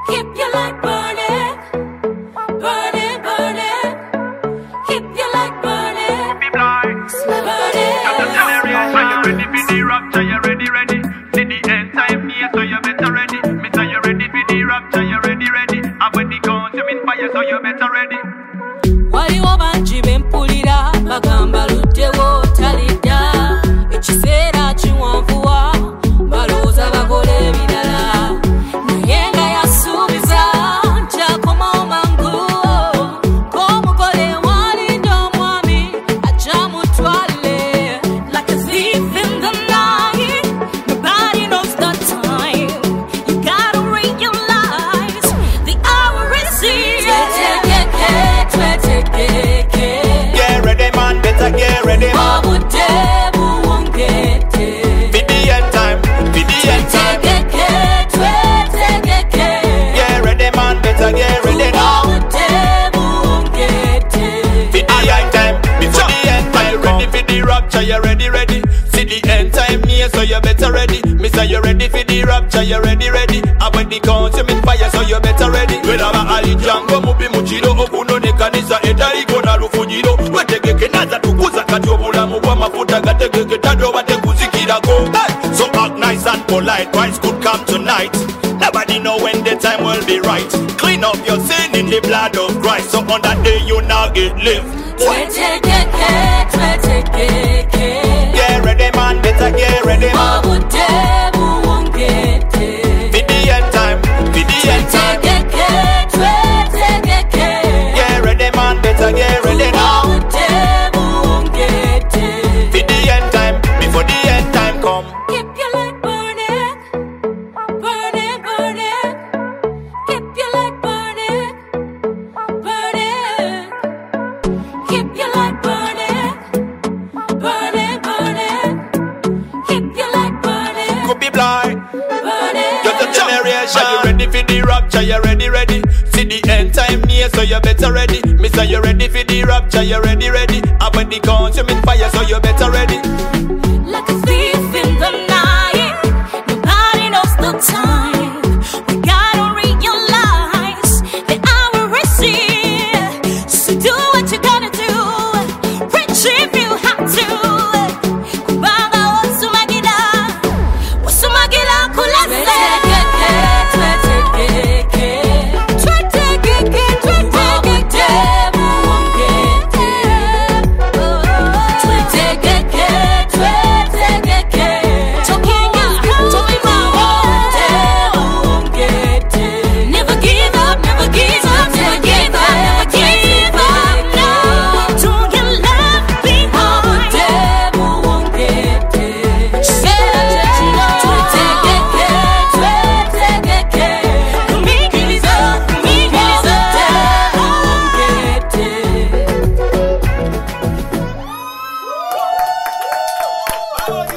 Keep your light burning, burning, burning. Keep your light burning, burning. Are you ready for the rapture? You ready, ready? Did the end time near, so you better ready. Me say you ready for the rapture? You ready, ready? And when the consuming fire, so you better ready. Waliwo bangi bempulira bagamba luddewo talidda ekiseera kiwanvuwa balowooza bakola ebirala naye nga yasuubiza nti akomawo mangu ng'omugole walinda omwami ajja mutwale like a thief in the night. Nobody knows the time. You gotta realize the hour is here. Get ready, man, better get ready, man. For the end time, for the end time. Get ready, man, better get ready now. For the end time, before the end time. You ready for the rapture? You ready, ready? See the end time near, so you better ready. Me say you ready for the rapture? You ready, ready? And when the consuming fire, so you better ready. Welaba ali jango mubi muchiro okunonekaniza edaliko na lufujiro wetegeke naza tukuza kati obulamu bw'amafuta gategeke tadde obadde kuzikirako. So act nice and polite, Christ could come tonight. Nobody know when the time will be right. Clean up your sin in the blood of Christ, so on that day you now get live. Get ready, man, better get ready, man. For the end time, for the end time. Get ready, man, better get ready now. For the end time, before the end time come. Keep your light burning, burning, burning. Keep your light burning, burning. Keep your light burning, burning, burning. Keep your light burning, Could be blind. burning. Just a generation. Are you ready for the rapture? You ready, ready? See the end time near, so you better ready. Me say you ready for the rapture? You ready, ready? And when the consuming fire, so you better ready. Like a thief in the night. Nobody knows the time. We gotta realize the hour is here. So do what you gotta do. Reach if you have to. Kubanga wasumagira kulase. Never give up, never give up, never give up, never give up. No, don't get left behind. Oh,